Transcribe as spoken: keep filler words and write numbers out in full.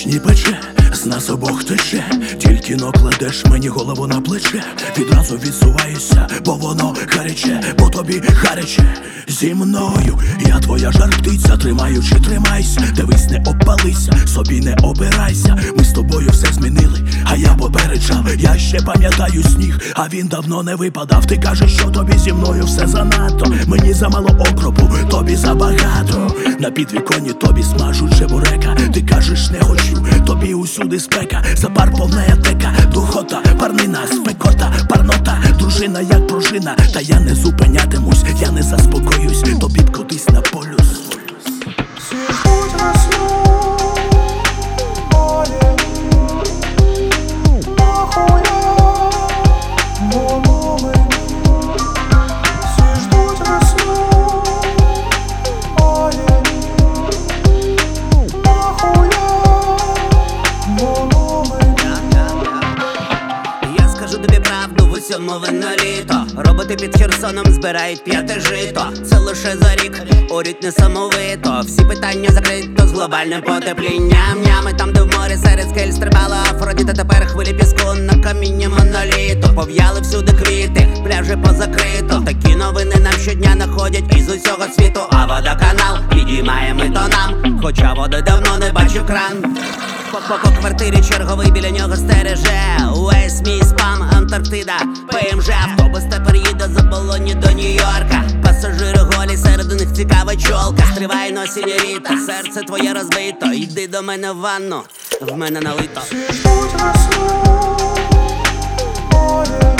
пічні пече, з нас обох тече. Тільки но кладеш мені голову на плече, відразу відсуваюся, бо воно гаряче, бо тобі гаряче. Зі мною я твоя жар-птиця, тримаючи, тримайся, дивись, не обпалися, собі не обирайся. Ми з тобою все змінили, а я попереджав. Я ще пам'ятаю сніг, а він давно не випадав. Ти кажеш, що тобі зі мною все занадто, мені замало окропу, тобі забагато. На підвіконні тобі смажуть чебурека, ти кажеш, не хочу, тобі усюди спека. Запар повна аптека, духота, парнина, спекота, парнота, дружина як пружина. Та я не зупинятимусь, я не заспокоюсь, тобі б кудись на полюс. В усьому винно літо. Роботи під Херсоном збирають п'яте жито. Це лише за рік, уряд несамовито. Всі питання закрито з глобальним потеплінням. Нями там, де в морі серед скель стрибала Афродіта. Тепер хвилі піску на каміння моноліту. Пов'яли всюди квіти, пляжі позакрито. Такі новини нам щодня находять із усього світу. А водоканал підіймає ми то нам, хоча води давно не бачив кран. По квартирі черговий біля нього стереже. Увесь мій спам, Антарктида, ПМЖ. Автобус тепер їде за Болоні до Нью-Йорка. Пасажири голі, серед них цікава чолка. Стривай, но, сіньоріта, серце твоє розбито. Йди до мене в ванну, в мене налито.